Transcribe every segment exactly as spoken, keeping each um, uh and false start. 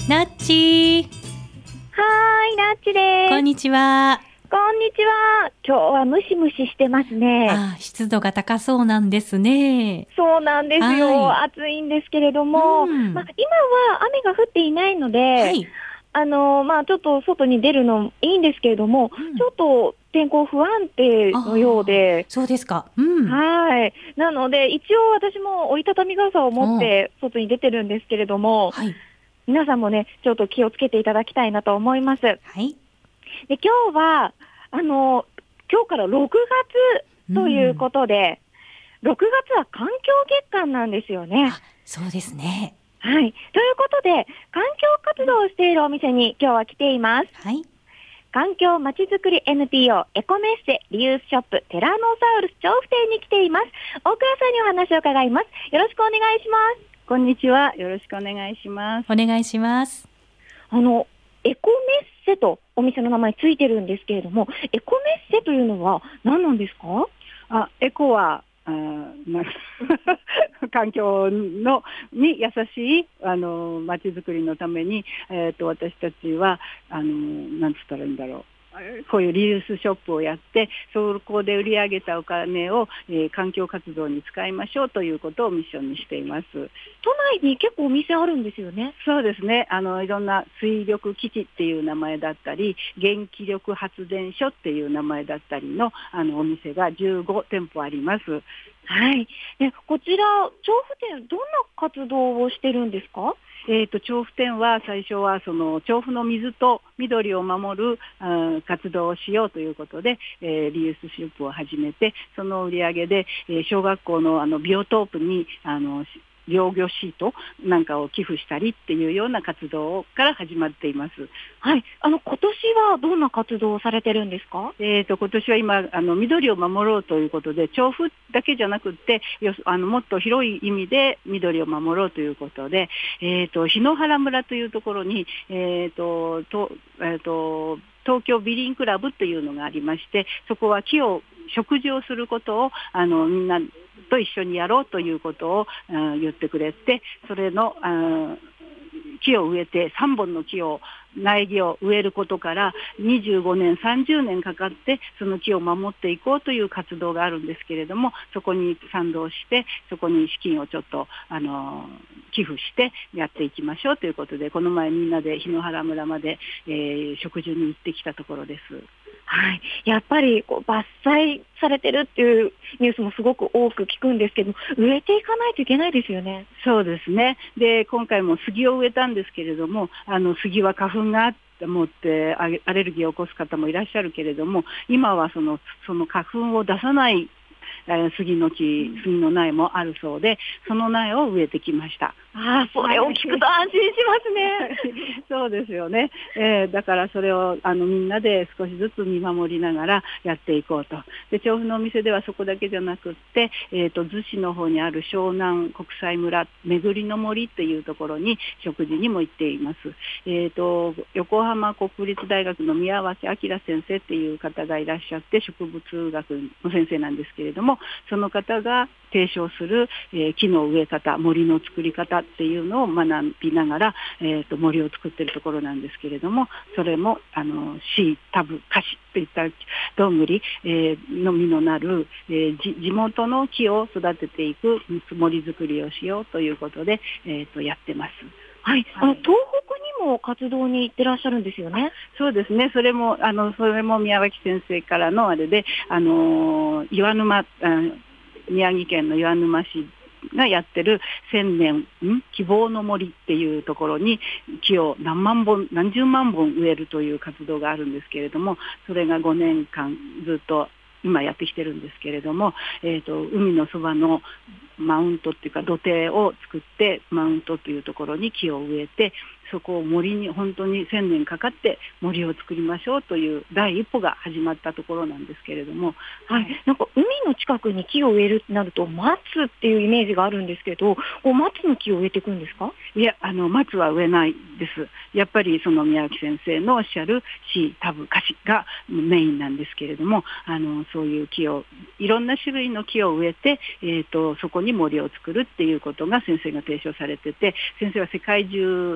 なっちはーい、なっちです。 こんにちは。 こんにちは。今日はムシムシしてますね。 あ、湿度が高そうなんですね。 そうなんですよ。 はい、 暑いんですけれども、 うん、 まあ、今は雨が降っていないので、 はい、 あのまあ、ちょっと外に出るのいいんですけれども、 うん、 ちょっと天候不安定のようああ、 で、 そうですか。うん。 はい。なので、一応私も折りたたみ傘を持っお、 て外に出てるんですけれども、 はい、 皆さんもね、ちょっと気をつけていただきたいなと思います。で、 はい、 今日は、あの、今日からろくがつといううん。 ことで、ろくがつは環境月間なんですよね。 あ、そうですね。 はい。ということで、環境活動をしているお店に今日は来ています。 はい、 環境まちづくり エヌピーオー エコメッセリユースショップティラノサウルス調布店に来ています。大倉さんにお話を伺います。よろしくお願いします。 こんにちは。よろしくお願いします。 お願いします。 あの、エコメッセとお店の名前ついてるんですけれども、エコメッセというのは何なんですか？ あ、エコは、あな環境のに優しいあの街づくりのために、えー、と私たちはあのなんつったらいいんだろう。こういうリユースショップをやって、そこで売り上げたお金を、えー環境活動に使いましょうということをミッションにしています。 都内に結構お店あるんですよね。 そうですね。あのいろんな水力基地っていう名前だったり、元気力発電所っていう名前だったりのあのお店がじゅうごてんぽあります。 はい。で、こちら、調布店、どんな活動をしてるんですか？ えー、と調布店は最初はその調布の水と緑を守るあ活動をしようということで、えーリユースショップを始めて、その売り上げで、えー小学校のあのビオトープにあの養魚シートなんかを寄付したりっていうような活動から始まっています。 はい。あの、今年はどんな活動をされてるんですか？ えー、と今年は今あの緑を守ろうということで、調布だけじゃなくってよあのもっと広い意味で緑を守ろうということで、えー、と檜原村というところに、えーととえー、と東京ビリンクラブというのがありまして、そこは木を植樹をすることをあのみんなと一緒にやろうということを、うん、言ってくれて、それの、うん木を植えてさんぼんの木を苗木を植えることからにじゅうごねんさんじゅうねんかかってその木を守っていこうという活動があるんですけれども、そこに賛同してそこに資金をちょっとあの寄付してやっていきましょうということで、この前みんなで檜原村まで、えー、植樹に行ってきたところです。 はい。やっぱりこう伐採されてるっていうニュースもすごく多く聞くんですけど、植えていかないといけないですよね。 そうですね。で、今回も杉を植えたんですけれども、あの杉は花粉があって持ってアレアレルギーを起こす方もいらっしゃるけれども、今はそのその花粉を出さないえー杉の木、杉の苗もあるそうで、その苗を植えてきました。 ああ、それを聞くと安心しますね。 そうですよね、えーだからそれをあのみんなで少しずつ見守りながらやっていこうと。で、調布のお店ではそこだけじゃなくって、えー、と逗子の方にある湘南国際村巡りの森っていうところに食事にも行っています。えー、と横浜国立大学の宮脇明先生っていう方がいらっしゃって、植物学の先生なんですけれども、その方が提唱する、えー木の植え方、森の作り方っていうのを学びながら、えー、と森を作っているところなんですけれども、それもあのシー、タブ、カシといったどんぐり、えーの実のなる、えーじ地元の木を育てていく森作りをしようということで、えー、とやってます。 はい。あの、東北にも活動に行ってらっしゃるんですよね。 そうですね。それもあのそれも宮脇先生からのあれで、あのー岩沼、あ宮城県の岩沼市がやってる千年ん希望の森っていうところに木を何万本何十万本植えるという活動があるんですけれども、それがごねんかんずっと今やってきてるんですけれども、えー、と海のそばのマウントっていうか土手を作って、マウントというところに木を植えて、そこを森に本当にせんねんかかって森を作りましょうという第一歩が始まったところなんですけれども、 はい。なんか海の近くに木を植えるってなると松っていうイメージがあるんですけど、こう松の木を植えていくんですか？ いや、あの松は植えないです。やっぱりその宮脇先生のおっしゃるシー、タブ、カシがメインなんですけれども、あのそういう木をいろんな種類の木を植えて、えー、とそこに森を作るっていうことが先生が提唱されてて、先生は世界中砂漠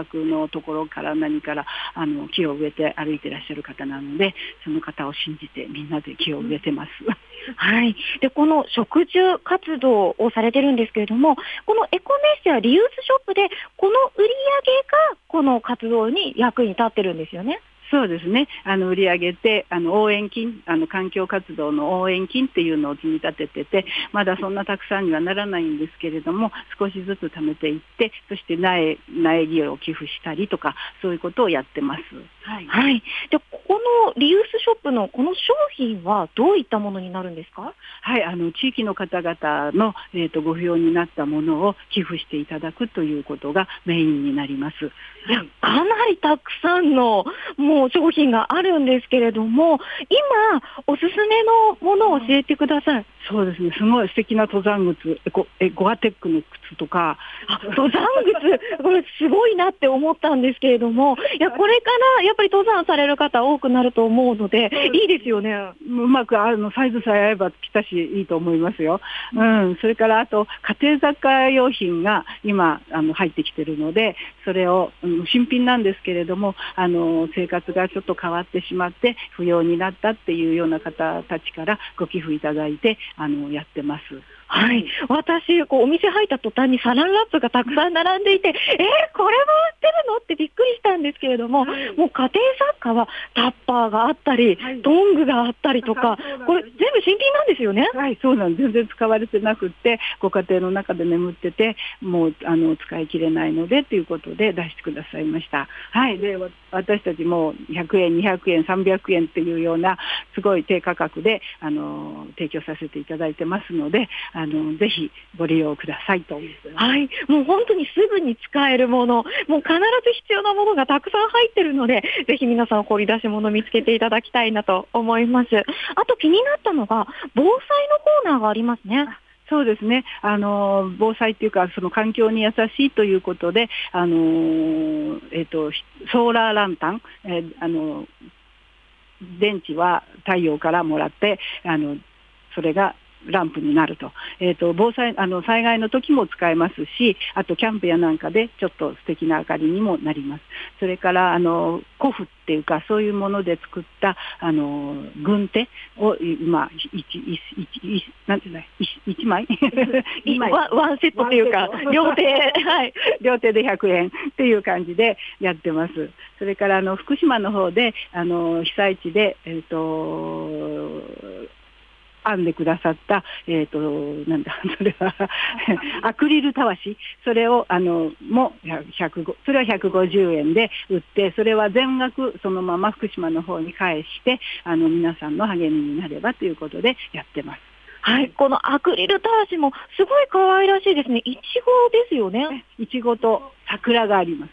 漠のところから何からあの木を植えて歩いていらっしゃる方なので、その方を信じてみんなで木を植えてます。 はい。で、この植樹活動をされてるんですけれども、このエコメッセやリユースショップで、この売り上げがこの活動に役に立ってるんですよね。 そうですね。あの売り上げてあの応援金、あの環境活動の応援金っていうのを積み立ててて、まだそんなたくさんにはならないんですけれども、少しずつ貯めていって、そして苗苗木を寄付したりとか、そういうことをやってます。 はい。はい。で、ここのリユースショップのこの商品はどういったものになるんですか？ はい、あの地域の方々の、えーと、ご不要になったものを寄付していただくということがメインになります。 いや、かなりたくさんのもう商品があるんですけれども、今おすすめのものを教えてください。 そうですね、すごい素敵な登山靴、エコエゴアテックの靴とか、 あ、登山靴、これすごいなって思ったんですけれども、いや、これからやっぱり登山される方多くなると思うので、いいですよね。 うまくあのサイズさえ合えばぴったしいいと思いますよ。うん、それからあと家庭雑貨用品が今あの入ってきてるので、それを、うん、新品なんですけれども、あの生活がちょっと変わってしまって不要になったっていうような方たちからご寄付いただいてあのやってます。 はい、私こうお店入った途端にサランラップがたくさん並んでいて、えー、これも売ってるのってびっくりしたんですけれども、はい、もう家庭雑貨はタッパーがあったり、はい、トングがあったりとか、これ全部新品なんですよね。 はい、そうなんです。全然使われてなくって、ご家庭の中で眠ってて、もうあの使い切れないのでということで出してくださいました。はい、で私たちもひゃくえん、にひゃくえん、さんびゃくえんっていうようなすごい低価格であの提供させていただいてますので、あのぜひご利用くださいと思ってます。 はい、もう本当にすぐに使えるもの、もう必ず必要なものがたくさん入ってるので、ぜひ皆さん掘り出し物見つけていただきたいなと思います。あと気になったのが防災のコーナーがありますね。 そうですね。あの防災っていうかその環境に優しいということで、あのえっとソーラーランタン、えー、あの電池は太陽からもらってあのそれがランプになると、えーと、防災あの災害の時も使えますし、あとキャンプやなんかでちょっと素敵な明かりにもなります。それからあのコフっていうかそういうもので作ったあの軍手を今なんていうの一枚ワ, ワンセットっていうか両手、はい、 両手でひゃくえんっていう感じでやってます。それからあの福島の方であの被災地でえっ、ー、と編んでくださった、えっ、ー、と、なんだ、それは、アクリルたわし、それを、あの、も、ひゃく、それはひゃくごじゅうえんで売って、それは全額そのまま福島の方に返して、あの、皆さんの励みになればということでやってます。 はい、このアクリルたわしもすごい可愛らしいですね。いちごですよね。 いちごと桜があります。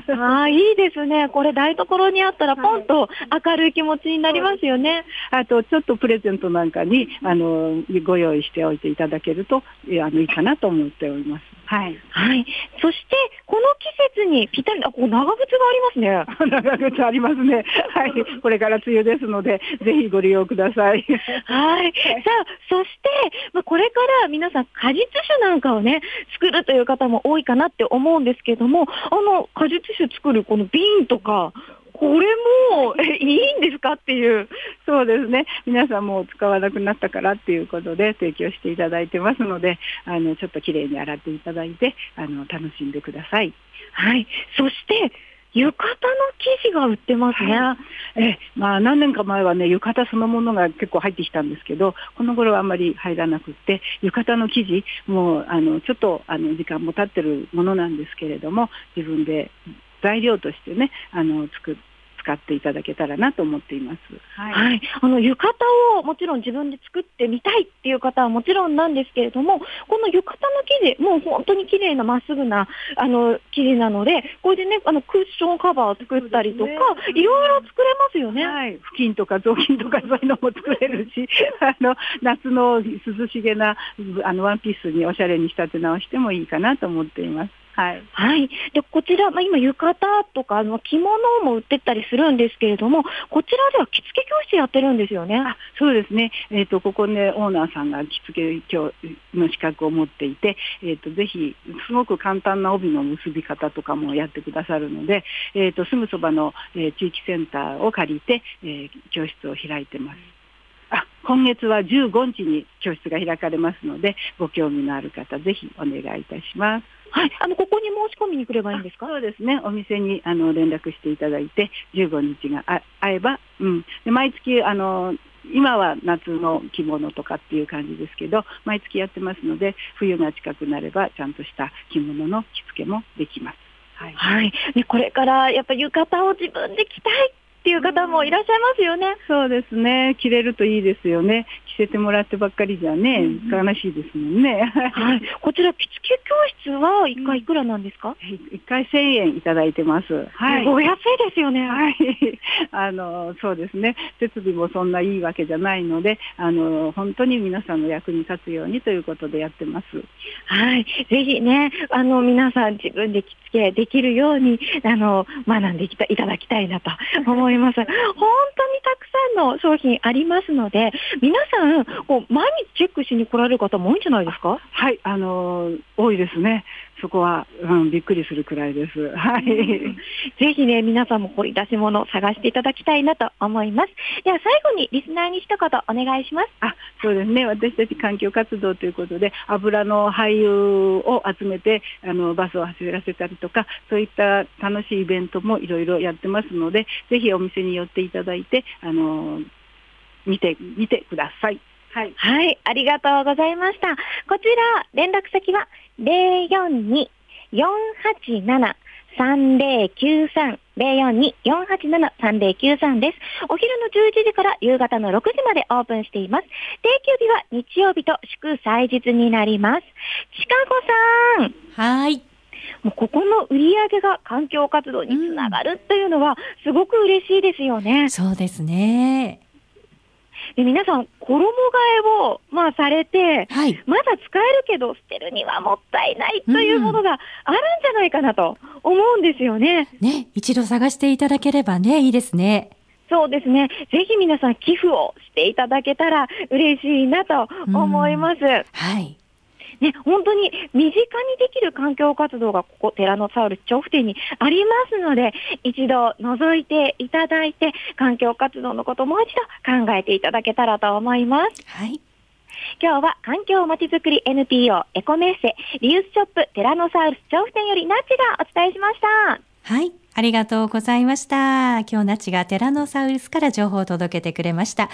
ああ、いいですね。これ台所にあったらポンと明るい気持ちになりますよね。 はい、あとちょっとプレゼントなんかにあのご用意しておいていただけるとあのいいかなと思っております。はい。 はい。そしてこの季節にぴったり、あ、こう長靴がありますね。長靴ありますね。はい。これから梅雨ですのでぜひご利用ください。 はい。さあ、そしてまあ、これから皆さん果実酒なんかをね作るという方も多いかなって思うんですけども、あの果実酒作るこの瓶とかこれもえいいんですかっていう。 そうですね、皆さんもう使わなくなったからっていうことで提供していただいてますので、あのちょっときれいに洗っていただいてあの楽しんでください。 はい。そして浴衣の生地が売ってますね。はい、 えまあ、何年か前はね浴衣そのものが結構入ってきたんですけど、この頃はあんまり入らなくって、浴衣の生地もうあのちょっとあの時間も経ってるものなんですけれども、自分で材料としてねあの作って使っていただけたらなと思っています。 はい。はい、あの浴衣をもちろん自分で作ってみたいっていう方はもちろんなんですけれども、この浴衣の生地もう本当に綺麗なまっすぐなあの生地なので、これでねあのクッションカバーを作ったりとか、ね、いろいろ作れますよね。 はい。布巾とか雑巾とかそういうのも作れるし、あの夏の涼しげなあのワンピースにおしゃれに仕立て直してもいいかなと思っています。 はい。 はい。で、こちら、まあ、今、浴衣とか、あの、着物も売ってったりするんですけれども、こちらでは着付け教室やってるんですよね。 あ、そうですね。えっと、ここね、オーナーさんが着付け教の資格を持っていて、えっと、ぜひ、すごく簡単な帯の結び方とかもやってくださるので、えっと、すぐそばの、えー、地域センターを借りて、えー、教室を開いてます。あ、今月はじゅうごにちに教室が開かれますので、ご興味のある方、ぜひお願いいたします。 はい、あのここに申し込みに来ればいいんですか？ そうですね。お店にあの連絡していただいて、じゅうごにちがあ合えば、うん、で毎月あの今は夏の着物とかっていう感じですけど、毎月やってますので、冬が近くなればちゃんとした着物の着付けもできます。 はい。はい。で、これからやっぱ浴衣を自分で着たいっていう方もいらっしゃいますよね。 うん、そうですね。着れるといいですよね。着せてもらってばっかりじゃね、うん、悲しいですもんね。 はい。こちら着付け教室はいっかいいくらなんですか？ うん、いっかいせんえんいただいてます。 はい。お安いですよね。 はい。あの、そうですね。設備もそんないいわけじゃないので、あの、本当に皆さんの役に立つようにということでやってます。 はい。ぜひね、あの、皆さん自分で着付けできるように、あの、学んでいただきたいなと思います。本当にたくさんの商品ありますので、皆さん、こう毎日チェックしに来られる方も多いんじゃないですか？ はい、あのー、多いですね。そこは、うん、びっくりするくらいです。はい。 ぜひね、皆さんも掘り出し物を探していただきたいなと思います。では最後にリスナーに一言お願いします。 あ、そうですね。私たち環境活動ということで、油の廃油を集めて、あの、バスを走らせたりとか、そういった楽しいイベントもいろいろやってますので、ぜひお店に寄っていただいて、あの、見て、見てください。はい。 はい、ありがとうございました。こちら、連絡先はゼロよんに よんはちなな さんゼロきゅうさん ゼロよんに よんはちなな さんゼロきゅうさんです。お昼のじゅういちじから夕方のろくじまでオープンしています。定休日は日曜日と祝祭日になります。ちかこさん。 はい。 もうここの売り上げが環境活動につながるというのはすごく嬉しいですよね。 うん、そうですね。 で皆さん衣替えを、まあ、されて、 はい、 まだ使えるけど捨てるにはもったいないというものがあるんじゃないかなと思うんですよね。 うん、ね、一度探していただければね、いいですね。 そうですね。ぜひ皆さん寄付をしていただけたら嬉しいなと思います。うん、 はい。 ね、本当に身近にできる環境活動がここティラノサウルス調布店にありますので、一度覗いていただいて環境活動のことをもう一度考えていただけたらと思います。 はい。 今日は環境まちづくり エヌピーオー エコメッセリユースショップティラノサウルス調布店よりナッチがお伝えしました。 はい、ありがとうございました。今日ナッチがティラノサウルスから情報を届けてくれました。